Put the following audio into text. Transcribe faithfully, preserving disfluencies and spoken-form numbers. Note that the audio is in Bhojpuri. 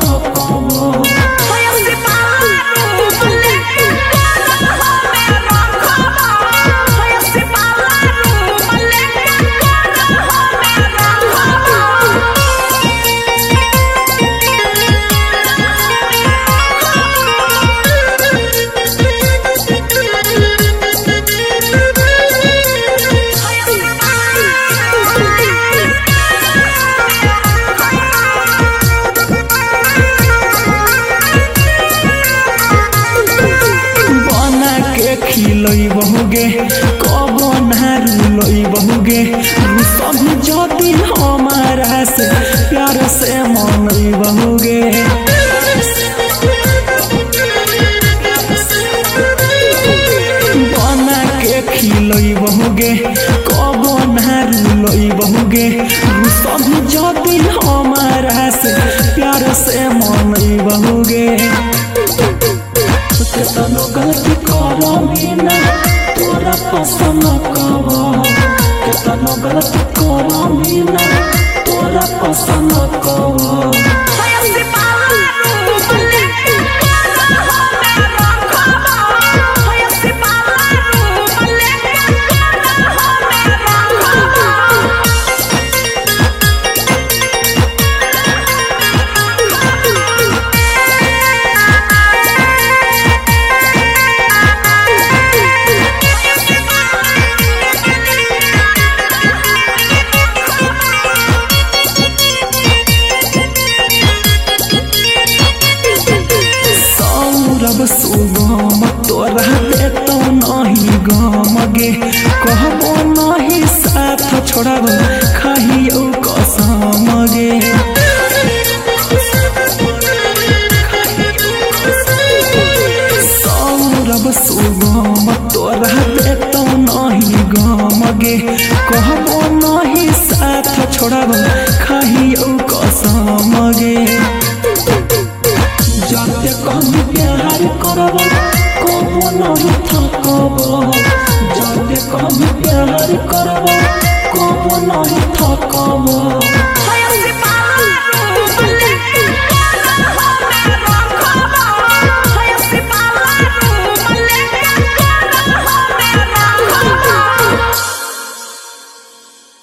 ठकब खिलई बहुगे कब नारू लई बहुगे सभी जति हमारा से प्यार से मनई बहुगे बना के खिलई बहुगे कब नारू लई बहुगे सभी जति हमारा से प्यार से मनई बहुगे केतनो गलती करबी ना तोरा पसंद कब केतनो गलती करबी ना तोरा पसंद कब रब सुगम तोरा देतो नहीं गम गे कहबो नहीं साथ छोड़ब खाइयो कसम गे रब सुगम तोरा देतो नहीं गम गे कहबो नहीं साथ छोड़ब खाइयो कसम गे जाते कम प्यार करब कब नहीं थकब जाते कम प्यार करब कब नहीं थकब।